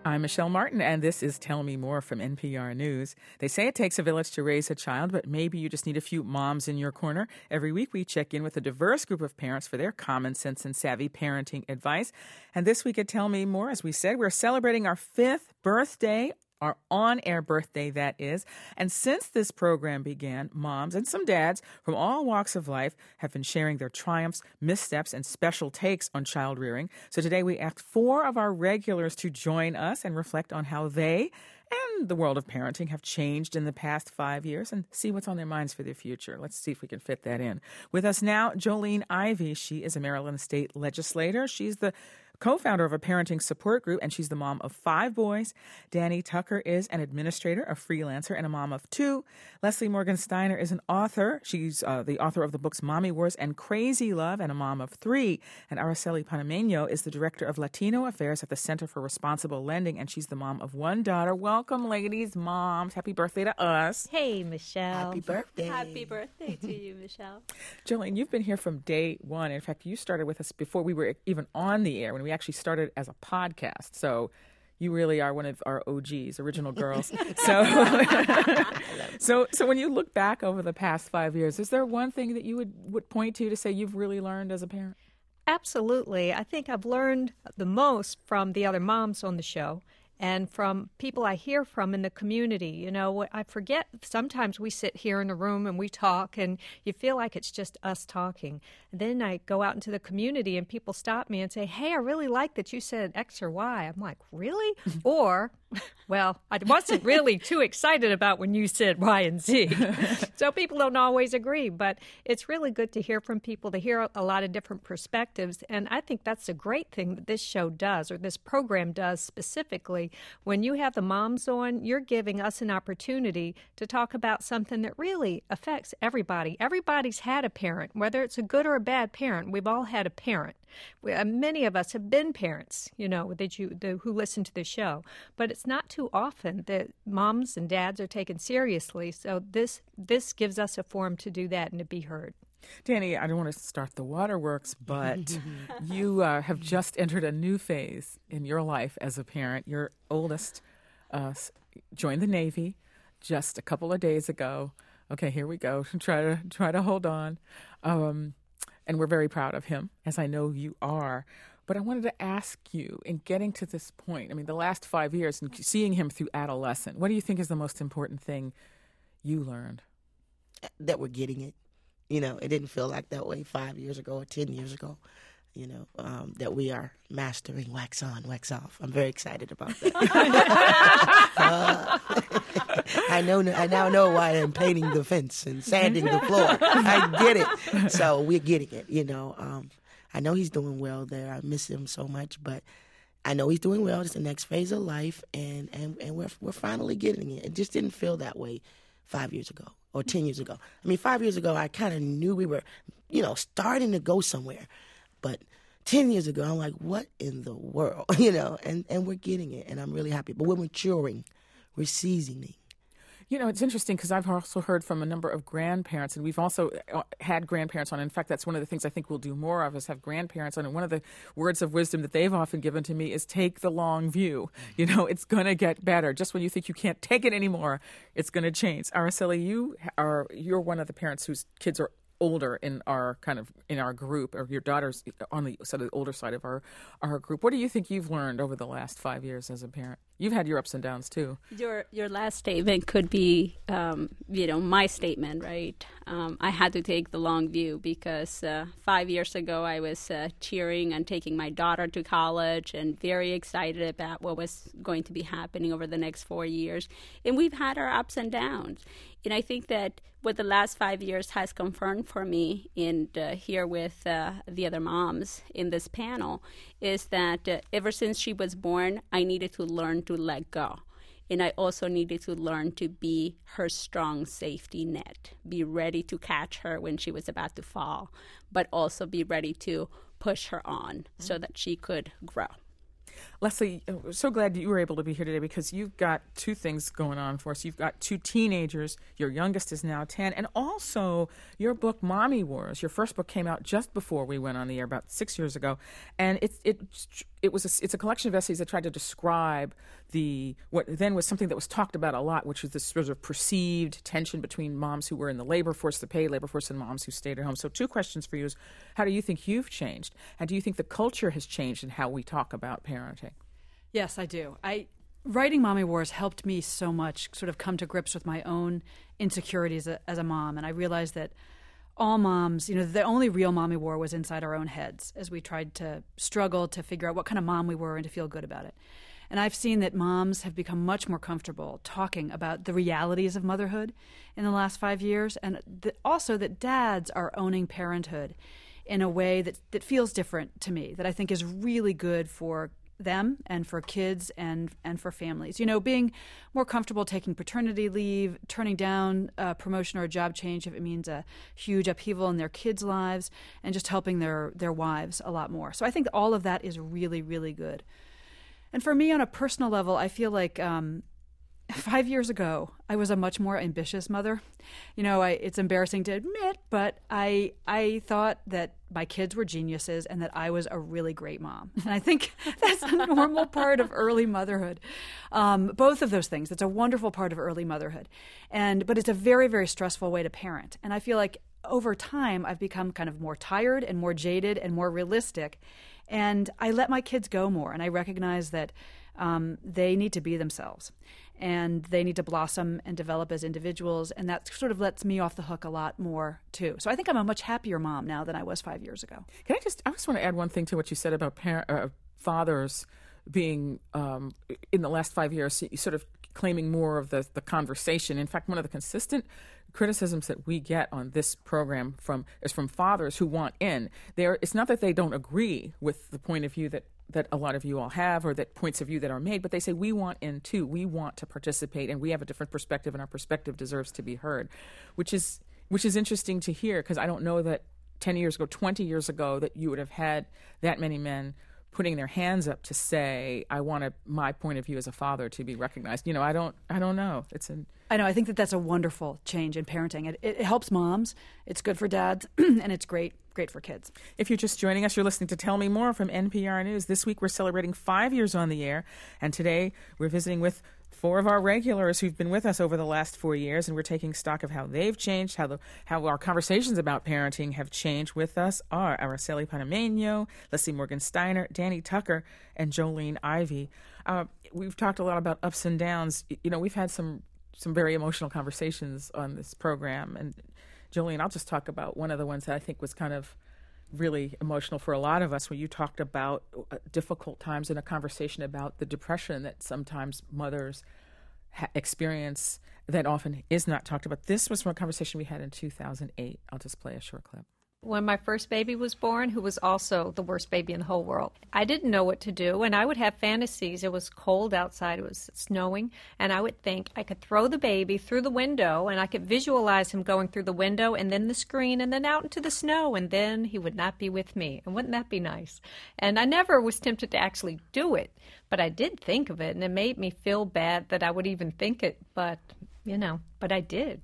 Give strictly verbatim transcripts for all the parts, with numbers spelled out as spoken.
I'm Michelle Martin, and this is Tell Me More from N P R News. They say it takes a village to raise a child, but maybe you just need a few moms in your corner. Every week, we check in with a diverse group of parents for their common sense and savvy parenting advice. And this week at Tell Me More, as we said, we're celebrating our fifth birthday, our on-air birthday, that is. And since this program began, moms and some dads from all walks of life have been sharing their triumphs, missteps, and special takes on child rearing. So today we asked four of our regulars to join us and reflect on how they and the world of parenting have changed in the past five years and see what's on their minds for the future. Let's see if we can fit that in. With us now, Jolene Ivey. She is a Maryland state legislator. She's the co-founder of a parenting support group, and she's the mom of five boys. Danny Tucker is an administrator, a freelancer, and a mom of two. Leslie Morgan Steiner is an author. She's uh, the author of the books Mommy Wars and Crazy Love, and a mom of three. And Araceli Panameño is the director of Latino Affairs at the Center for Responsible Lending, and she's the mom of one daughter. Welcome, ladies, moms. Happy birthday to us. Hey, Michelle. Happy birthday. Happy birthday to you, Michelle. Jolene, you've been here from day one. In fact, you started with us before we were even on the air, when we actually started as a podcast. So you really are one of our O Gs, original girls. so, so, so when you look back over the past five years, is there one thing that you would, would point to to say you've really learned as a parent? Absolutely. I think I've learned the most from the other moms on the show and from people I hear from in the community. You know, I forget, sometimes we sit here in a room and we talk and you feel like it's just us talking. And then I go out into the community and people stop me and say, hey, I really like that you said X or Y. I'm like, really? Or, well, I wasn't really too excited about when you said Y and Z. So people don't always agree, but it's really good to hear from people, to hear a lot of different perspectives. And I think that's a great thing that this show does, or this program does specifically. When you have the moms on, you're giving us an opportunity to talk about something that really affects everybody. Everybody's had a parent, whether it's a good or a bad parent. We've all had a parent. We, uh, many of us have been parents, you know, that you the, who listen to the show. But it's not too often that moms and dads are taken seriously. So this this gives us a forum to do that and to be heard. Danny, I don't want to start the waterworks, but you uh, have just entered a new phase in your life as a parent. Your oldest uh, joined the Navy just a couple of days ago. Okay, here we go. Try to try to hold on. Um, and we're very proud of him, as I know you are. But I wanted to ask you, in getting to this point, I mean, the last five years and seeing him through adolescence, what do you think is the most important thing you learned? That we're getting it. You know, it didn't feel like that way five years ago or ten years ago. You know, um, that we are mastering wax on, wax off. I'm very excited about that. uh, I know. I now know why I'm painting the fence and sanding the floor. I get it. So we're getting it. You know, um, I know he's doing well there. I miss him so much, but I know he's doing well. It's the next phase of life, and and, and we're we're finally getting it. It just didn't feel that way five years ago or ten years ago. I mean, five years ago, I kind of knew we were, you know, starting to go somewhere. But ten years ago, I'm like, what in the world? You know, and, and we're getting it, and I'm really happy. But we're maturing. We're seasoning. You know, it's interesting because I've also heard from a number of grandparents, and we've also had grandparents on. In fact, that's one of the things I think we'll do more of is have grandparents on. And one of the words of wisdom that they've often given to me is take the long view. You know, it's going to get better. Just when you think you can't take it anymore, it's going to change. Araceli, you are, you're one of the parents whose kids are older in our kind of in our group, or your daughter's on the sort of the older side of our our group. What do you think you've learned over the last five years as a parent? You've had your ups and downs too. Your your last statement could be, um, you know, my statement, right? Um, I had to take the long view because uh, five years ago I was uh, cheering and taking my daughter to college and very excited about what was going to be happening over the next four years. And we've had our ups and downs. And I think that what the last five years has confirmed for me, and uh, here with uh, the other moms in this panel, is that uh, ever since she was born, I needed to learn to let go. And I also needed to learn to be her strong safety net, be ready to catch her when she was about to fall, but also be ready to push her on mm-hmm. so that she could grow. Leslie, we're so glad you were able to be here today because you've got two things going on for us. You've got two teenagers. Your youngest is now ten. And also your book, Mommy Wars. Your first book came out just before we went on the air, about six years ago. And it, it, it was a, it's a collection of essays that tried to describe the what then was something that was talked about a lot, which was this sort of perceived tension between moms who were in the labor force, the paid labor force, and moms who stayed at home. So two questions for you is, how do you think you've changed? And do you think the culture has changed in how we talk about parenting? Yes, I do. I writing Mommy Wars helped me so much sort of come to grips with my own insecurities as a, as a mom. And I realized that all moms, you know, the only real mommy war was inside our own heads as we tried to struggle to figure out what kind of mom we were and to feel good about it. And I've seen that moms have become much more comfortable talking about the realities of motherhood in the last five years, and that also that dads are owning parenthood in a way that, that feels different to me, that I think is really good for them and for kids and and for families. You know, being more comfortable taking paternity leave, turning down a promotion or a job change if it means a huge upheaval in their kids' lives, and just helping their, their wives a lot more. So I think all of that is really, really good. And for me, on a personal level, I feel like um, five years ago, I was a much more ambitious mother. You know, I, it's embarrassing to admit, but I I thought that my kids were geniuses and that I was a really great mom. And I think that's a normal part of early motherhood. Um, both of those things. It's a wonderful part of early motherhood. And but it's a very, very stressful way to parent. And I feel like over time, I've become kind of more tired and more jaded and more realistic. And I let my kids go more, and I recognize that um, they need to be themselves, and they need to blossom and develop as individuals, and that sort of lets me off the hook a lot more, too. So I think I'm a much happier mom now than I was five years ago. Can I just, I just want to add one thing to what you said about parent, uh, fathers being, um, in the last five years, sort of claiming more of the, the conversation. In fact, one of the consistent criticisms that we get on this program from is from fathers who want in. They're, it's not that they don't agree with the point of view that, that a lot of you all have or that points of view that are made, but they say we want in too. We want to participate, and we have a different perspective, and our perspective deserves to be heard, which is which is interesting to hear, because I don't know that ten years ago, twenty years ago, that you would have had that many men putting their hands up to say, I want to, my point of view as a father to be recognized. You know, I don't, I don't know. It's an, I know. I think that that's a wonderful change in parenting. It, it helps moms. It's good for dads, and it's great, great for kids. If you're just joining us, you're listening to Tell Me More from N P R News. This week we're celebrating five years on the air, and today we're visiting with four of our regulars who've been with us over the last four years, and we're taking stock of how they've changed, how the how our conversations about parenting have changed. With us are Araceli Panameno, Leslie Morgan Steiner, Danny Tucker, and Jolene Ivey. Uh, we've talked a lot about ups and downs. You know, we've had some some very emotional conversations on this program, and Jolene, I'll just talk about one of the ones that I think was kind of really emotional for a lot of us, where you talked about uh, difficult times in a conversation about the depression that sometimes mothers ha- experience that often is not talked about. This was from a conversation we had in two thousand eight. I'll just play a short clip. When my first baby was born, who was also the worst baby in the whole world, I didn't know what to do, and I would have fantasies. It was cold outside, it was snowing, and I would think I could throw the baby through the window, and I could visualize him going through the window and then the screen and then out into the snow, and then he would not be with me. And wouldn't that be nice? And I never was tempted to actually do it, but I did think of it, and it made me feel bad that I would even think it, but, you know, but I did.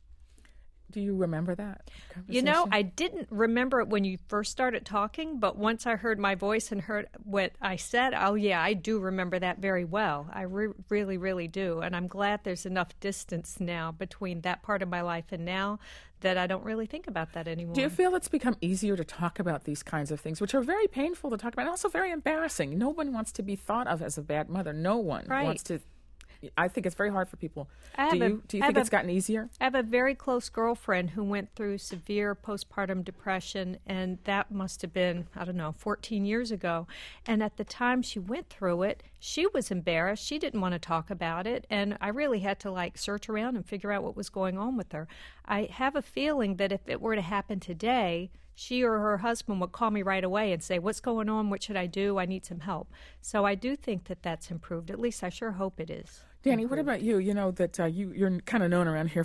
Do you remember that conversation? You know, I didn't remember it when you first started talking, but once I heard my voice and heard what I said, oh, yeah, I do remember that very well. I re- really, really do. And I'm glad there's enough distance now between that part of my life and now that I don't really think about that anymore. Do you feel it's become easier to talk about these kinds of things, which are very painful to talk about and also very embarrassing? No one wants to be thought of as a bad mother. No one right. wants to. I think it's very hard for people. I Do have you, a- do you I think have it's a- gotten easier? I have a very close girlfriend who went through severe postpartum depression, and that must have been, I don't know, fourteen years ago. And at the time she went through it, she was embarrassed. She didn't want to talk about it, and I really had to, like, search around and figure out what was going on with her. I have a feeling that if it were to happen today, she or her husband would call me right away and say, what's going on? What should I do? I need some help. So I do think that that's improved. At least I sure hope it is. Danny, what about you? You know that uh, you, you're kind of known around here for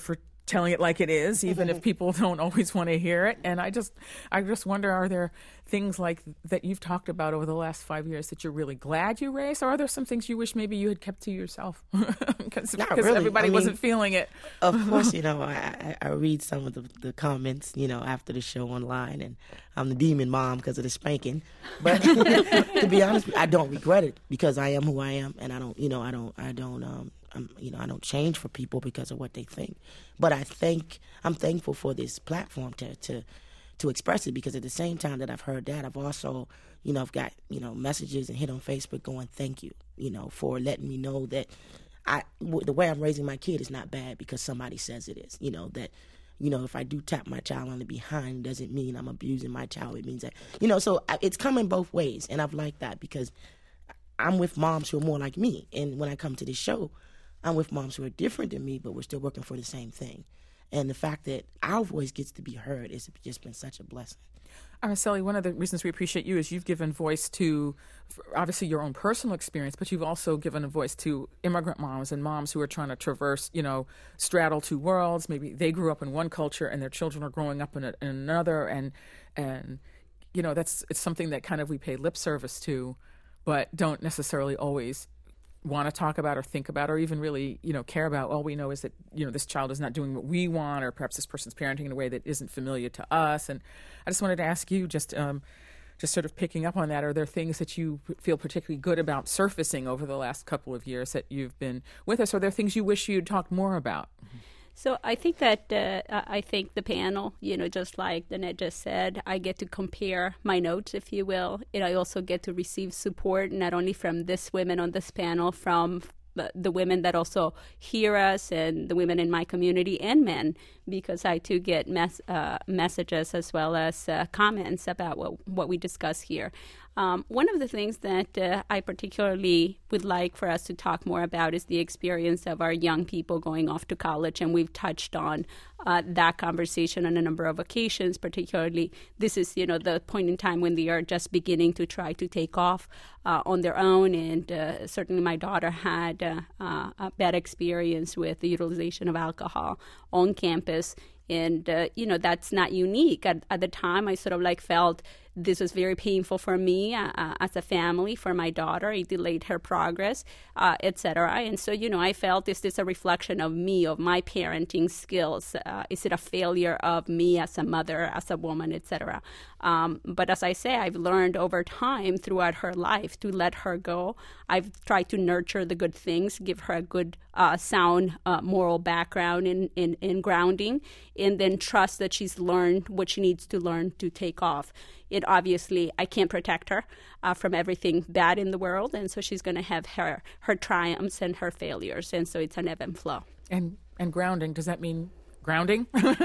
telling it like it is, even if people don't always want to hear it. And I just, I just wonder, are there things like that you've talked about over the last five years that you're really glad you raised, or are there some things you wish maybe you had kept to yourself because really. everybody I mean, wasn't feeling it? Of course, you know, I, I read some of the, the comments, you know, after the show online, and I'm the demon mom because of the spanking. But to be honest, I don't regret it because I am who I am, and I don't, you know, I don't, I don't, um, I'm, you know, I don't change for people because of what they think. But I think I'm thankful for this platform to to to express it, because at the same time that I've heard that, I've also, you know, I've got, you know, messages and hit on Facebook going, thank you, you know, for letting me know that I w- the way I'm raising my kid is not bad because somebody says it is. You know, that, you know, if I do tap my child on the behind, doesn't mean I'm abusing my child. It means that, you know, so I, it's coming both ways, and I've liked that because I'm with moms who are more like me, and when I come to this show, I'm with moms who are different than me, but we're still working for the same thing. And the fact that our voice gets to be heard has just been such a blessing. Araceli, one of the reasons we appreciate you is you've given voice to, obviously, your own personal experience, but you've also given a voice to immigrant moms and moms who are trying to traverse, you know, straddle two worlds. Maybe they grew up in one culture and their children are growing up in, a, in another. And, and, you know, that's it's something that kind of we pay lip service to, but don't necessarily always want to talk about or think about or even really, you know, care about. All we know is that, you know, this child is not doing what we want, or perhaps this person's parenting in a way that isn't familiar to us. And I just wanted to ask you, just um, just sort of picking up on that, are there things that you feel particularly good about surfacing over the last couple of years that you've been with us? Are there things you wish you'd talked more about? So I think that uh, I think the panel, you know, just like Danette just said, I get to compare my notes, if you will. And I also get to receive support, not only from this women on this panel, from the women that also hear us and the women in my community and men, because I too get mes- uh, messages as well as uh, comments about what, what we discuss here. Um, one of the things that uh, I particularly would like for us to talk more about is the experience of our young people going off to college, and we've touched on uh, that conversation on a number of occasions. Particularly, this is, you know, the point in time when they are just beginning to try to take off uh, on their own, and uh, certainly my daughter had uh, uh, a bad experience with the utilization of alcohol on campus. And, uh, you know, that's not unique. At, at the time, I sort of like felt this was very painful for me uh, uh, as a family, for my daughter. It delayed her progress, uh, et cetera. And so, you know, I felt, is this a reflection of me, of my parenting skills? Uh, is it a failure of me as a mother, as a woman, et cetera? Um, but as I say, I've learned over time throughout her life to let her go. I've tried to nurture the good things, give her a good, uh, sound uh, moral background in, in, in grounding, and then trust that she's learned what she needs to learn to take off. It obviously, I can't protect her uh, from everything bad in the world, and so she's going to have her, her triumphs and her failures, and so it's an ebb and flow. And and grounding, does that mean grounding?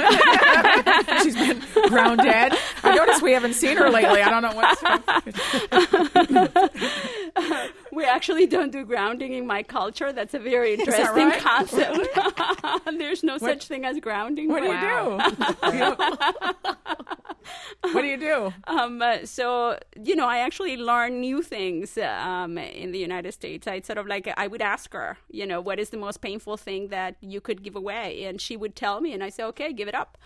She's been grounded. I noticed we haven't seen her lately. I don't know what's... We actually don't do grounding in my culture. That's a very interesting right? concept. There's no what, such thing as grounding. What wow. do you do? What do you do? Um, uh, so, you know, I actually learn new things um, in the United States. I'd sort of like, I would ask her, you know, what is the most painful thing that you could give away? And she would tell me, and I say, okay, give it up.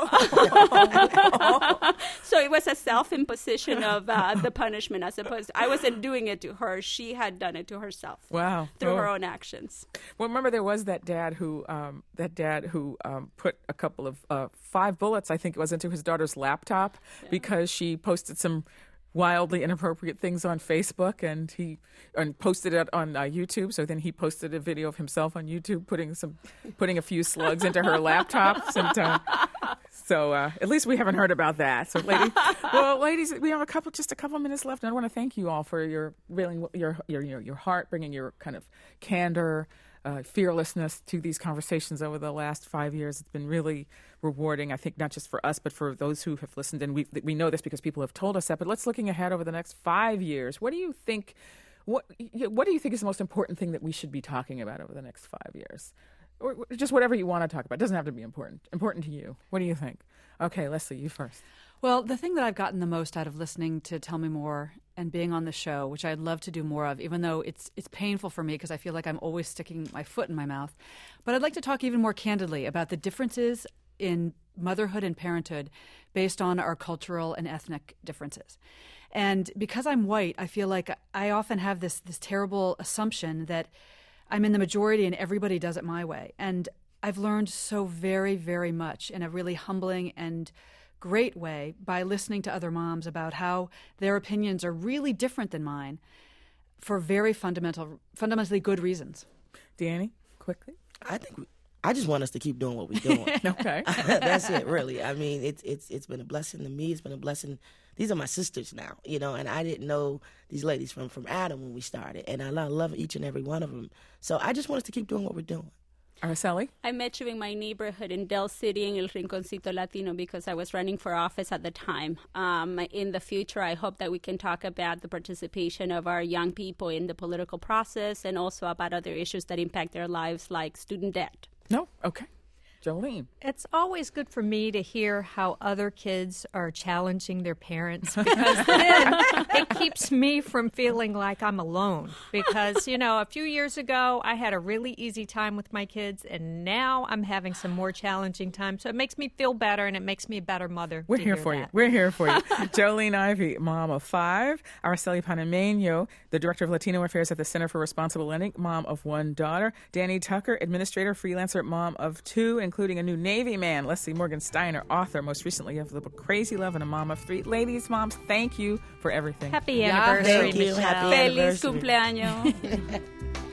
So it was a self-imposition of uh, the punishment, as opposed to, I wasn't doing it to her. She had done it to herself. Wow. Through oh. her own actions. Well, remember there was that dad who, um, that dad who um, put a couple of, uh, five bullets, I think it was, into his daughter's laptop yeah. because she posted some wildly inappropriate things on Facebook, and he and posted it on uh, YouTube. So then he posted a video of himself on YouTube putting some, putting a few slugs into her laptop. Sometime. So uh, at least we haven't heard about that. So, lady, well, ladies, we have a couple, just a couple minutes left, and I want to thank you all for your really your your your, your heart, bringing your kind of candor, uh, fearlessness to these conversations over the last five years. It's been really rewarding, I think, not just for us, but for those who have listened. And we we know this because people have told us that. But let's looking ahead over the next five years. What do you think? What what do you think is the most important thing that we should be talking about over the next five years? Or just whatever you want to talk about. It doesn't have to be important. Important to you. What do you think? Okay, Leslie, you first. Well, the thing that I've gotten the most out of listening to Tell Me More and being on the show, which I'd love to do more of, even though it's it's painful for me because I feel like I'm always sticking my foot in my mouth. But I'd like to talk even more candidly about the differences in motherhood and parenthood based on our cultural and ethnic differences. And because I'm white, I feel like I often have this this terrible assumption that I'm in the majority and everybody does it my way. And I've learned so very, very much in a really humbling and great way by listening to other moms about how their opinions are really different than mine for very fundamental, fundamentally good reasons. Danny, quickly. I think we, I just want us to keep doing what we're doing. Okay. That's it, really. I mean, it's it's it's been a blessing to me. It's been a blessing. These are my sisters now, you know, and I didn't know these ladies from, from Adam when we started, and I love each and every one of them. So I just want us to keep doing what we're doing. Araceli? I met you in my neighborhood in Del City in El Rinconcito Latino because I was running for office at the time. Um, in the future, I hope that we can talk about the participation of our young people in the political process and also about other issues that impact their lives like student debt. No? Okay. Jolene? It's always good for me to hear how other kids are challenging their parents because then it keeps me from feeling like I'm alone. Because, you know, a few years ago, I had a really easy time with my kids, and now I'm having some more challenging times. So it makes me feel better, and it makes me a better mother. We're to here hear for that. you. We're here for you. Jolene Ivey, mom of five. Araceli Panameno, the director of Latino Affairs at the Center for Responsible Lending, mom of one daughter. Danny Tucker, administrator, freelancer, mom of two, including a new Navy man. Leslie Morgan Steiner, author, most recently of the book Crazy Love, and a mom of three. Ladies, moms, thank you for everything. Happy Yeah, anniversary, thank you. Michelle. Happy Feliz anniversary. cumpleaños.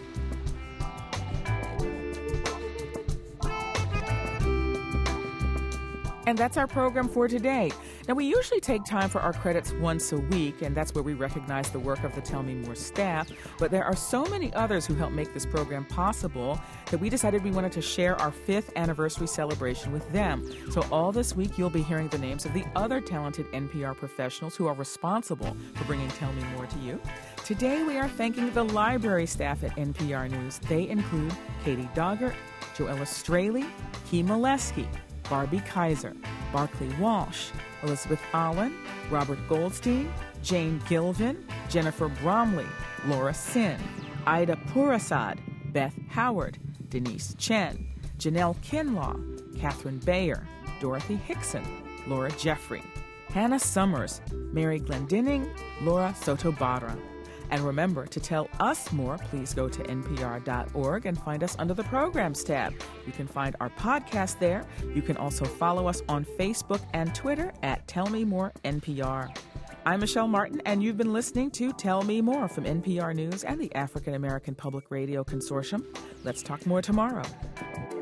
And that's our program for today. Now, we usually take time for our credits once a week, and that's where we recognize the work of the Tell Me More staff. But there are so many others who help make this program possible that we decided we wanted to share our fifth anniversary celebration with them. So all this week, you'll be hearing the names of the other talented N P R professionals who are responsible for bringing Tell Me More to you. Today, we are thanking the library staff at N P R News. They include Katie Doggart, Joella Straley, Key Molesky, Barbie Kaiser, Barclay Walsh, Elizabeth Allen, Robert Goldstein, Jane Gilvin, Jennifer Bromley, Laura Sin, Ida Purasad, Beth Howard, Denise Chen, Janelle Kinlaw, Catherine Bayer, Dorothy Hickson, Laura Jeffrey, Hannah Summers, Mary Glendinning, Laura Soto-Barra. And remember, to tell us more, please go to N P R dot org and find us under the Programs tab. You can find our podcast there. You can also follow us on Facebook and Twitter at Tell Me More N P R. I'm Michelle Martin, and you've been listening to Tell Me More from N P R News and the African American Public Radio Consortium. Let's talk more tomorrow.